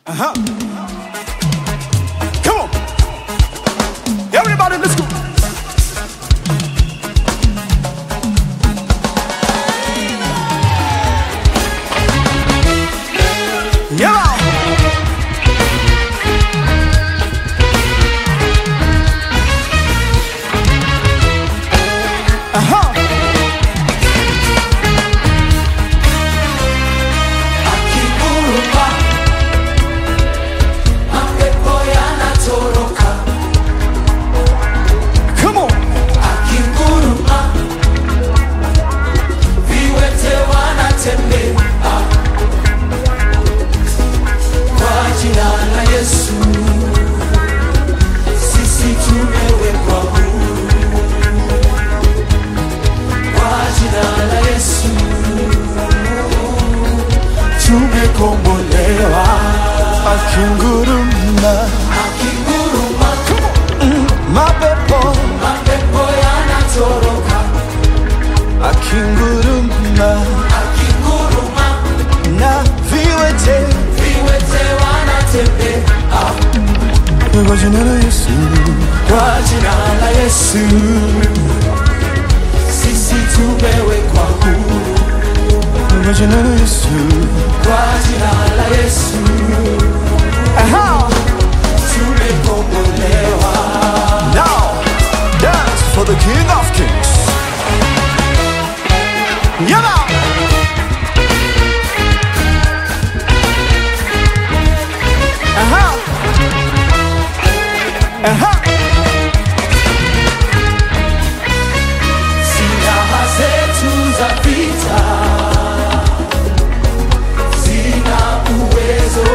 Uh-huh. Come on. Everybody, let's go. Yeah. Uh-huh. Come on. Tumekombolewa, akinguruma, mapepo yanatoroka, akinguruma, na viwete wanatembea. Kwa jina la Yesu, kwa jina la Yesu, sisi tumewekwa huru. Kwa jina la Yesu, kwa jina la Yesu, tumekombolewa. Now, dance for the King of Kings. Yeah. Uh-huh. Uh-huh. Silaha zetu za vita zina uwezo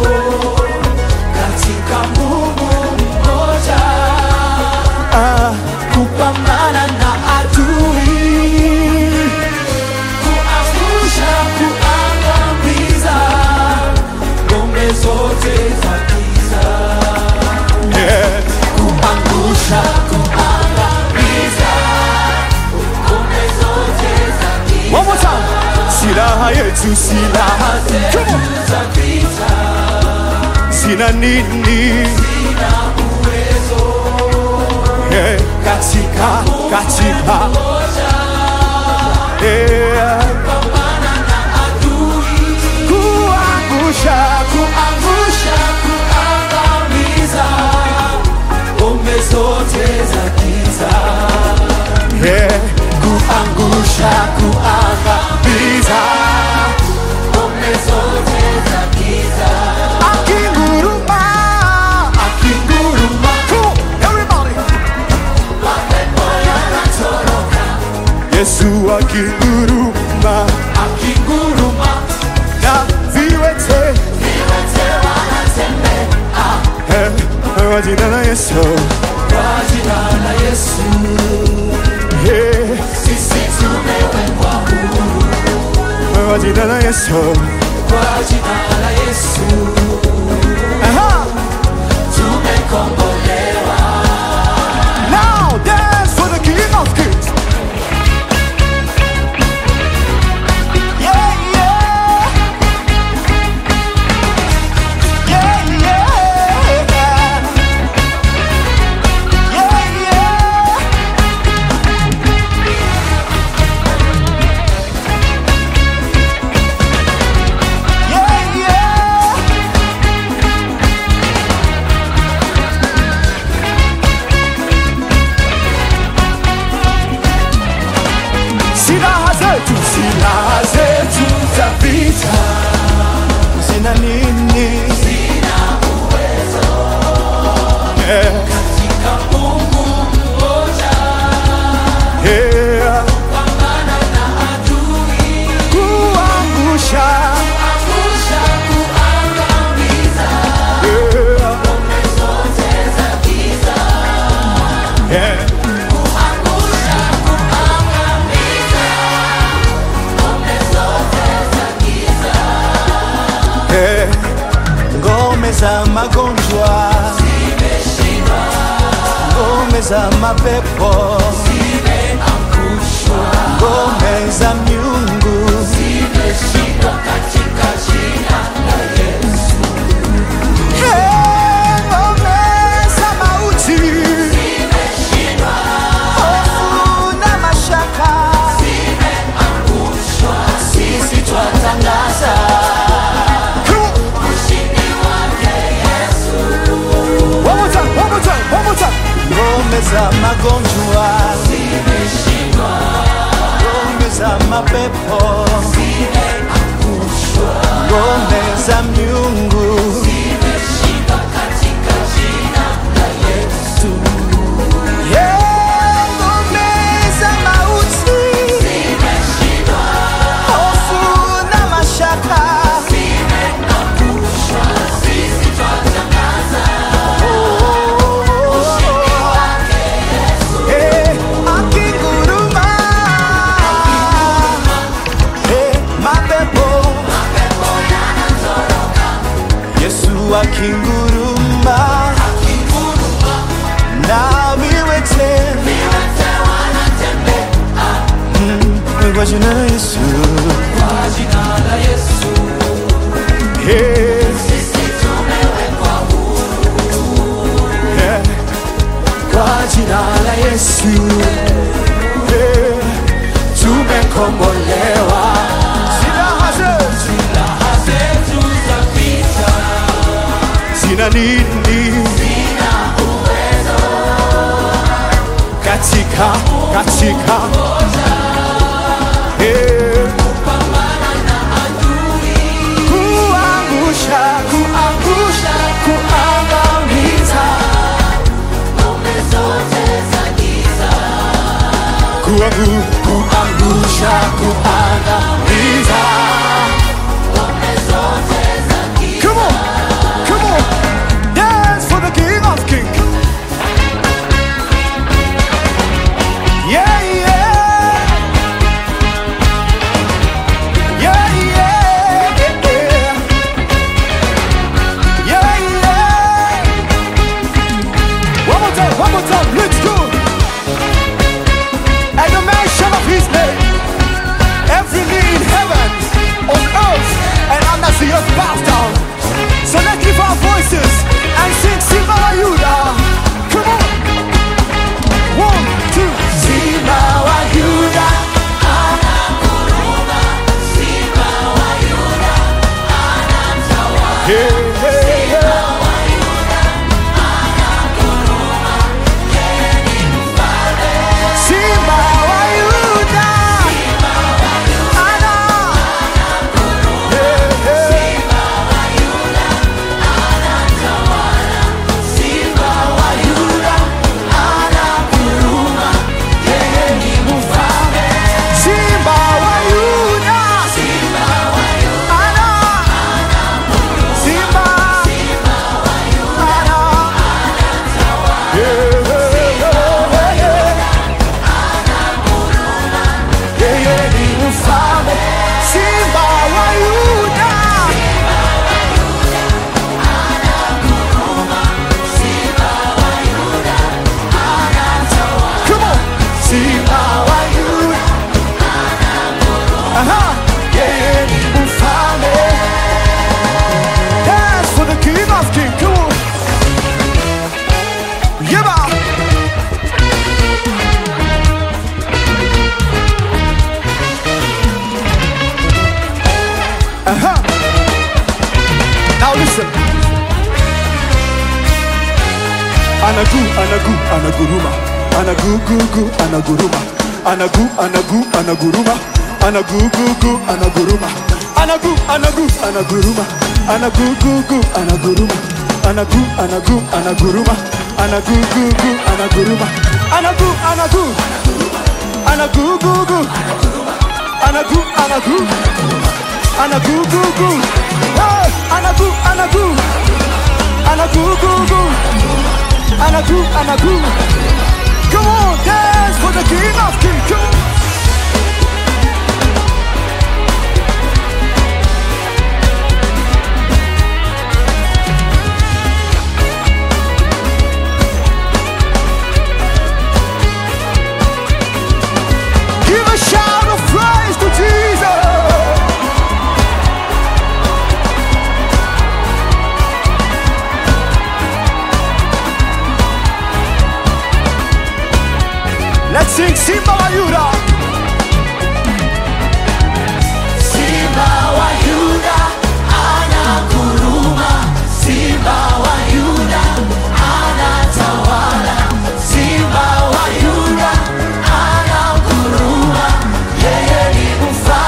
katika Mungu mmoja, kupambana na adui, kuangusha, kuangamiza ngome zote za giza. Yeah. Kuangusha, kuangamiza ngome zote za giza. One more time. Silaha yetu, silaha zetu za vita zina nini? zina uwezo Yeah. Katika yeah. kupambana na adui, Kuangusha, kuangusha, kuangamiza ngome zote za giza. yeah. Kuangusha, kuangamiza ngome zote za giza. Akinguruma. Akinguruma, Come on, everybody. mapepo yanatoroka. Yesu akinguruma, Akinguruma, na viwete wanatembea. kwa jina la Yesu. Kwa jina la Yesu, Yeah. sisi tumewekwa huru. Kwa jina la Yesu. Kwa jina la Yesu, Aha. tumekombolewa. Now dance for the King of Kings. Yeah, yeah. Yeah, yeah. Yeah, yeah. Yeah, yeah. Silaha zetu Za vita zina nini? zina uwezo Yeah, katika Mungu mmoja, yeah. kupambana na adui, Kuangusha, kuangusha, kuangamiza yeah, ngome zote za giza. yeah. Kuangusha, kuangamiza ngome zote za giza. Yeah. Ngome za magonjwa, Zimeshindwa, ngome za mapepo, zimeangushwa, ngome za miungu, zimeshindwa katika jina la Yesu. mapepo ngome za miungu zimeshindwa katika jina la Yesu. ngome za mauti Zimeshindwa, hofu na mashaka zimeangushwa, sisi twatangaza akinguruma mapepo yanatoroka. Yesu akinguruma na viwete Wanatembea kwa jina la Yesu. kwa jina la Yesu. Sisi tumewekwa huru Kwa jina la Yesu tumekombolewa. Silaha zetu za vita zina nini? zina uwezo Katika kupambana na adui, kuangusha, kuangamiza, ngome zote za giza, kuangusha, kuangamiza. ngome zote za giza. Come on, come on, dance for the King of Kings. Yeah, yeah, yeah, yeah, yeah, yeah. One more time, let's go. At the mention of His name, every knee in heaven, on earth, and under the earth bows down. So let's lift our voices and sing Simba wa Yuda. Come on. 1, 2. Simba wa Yuda. Ananguruma, Simba wa Yuda anatawala. Hey, hey, hey. Wa Yuda ananguruma, yeye ni mfalme. Simba wa Yuda. Ana. Hey, hey. Simba wa Yuda anatawala. Simba wa Yuda ananguruma, yeye ni mfalme. Simba wa Yuda. Simba wa Yuda Ana. Simba. Ana. Yeah, yeah, yeah, yeah. Yeye ni mfalme. Simba wa Yuda. Come on. Simba wa Yuda. Aha. Yeye ni mfalme. Dance for the King of Kings. Come on. Yeba. Aha. Now listen. Anaguruma. Anaguruma. Anaguruma. Anaguruma. Come on, dance for the King of Kings. Come on. Give a shout of praise to Jesus. Let's sing Simba wa Yuda. Simba wa Yuda ananguruma, Simba wa Yuda anatawala. Simba wa Yuda ananguruma, yeye ni mfalme.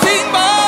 Simba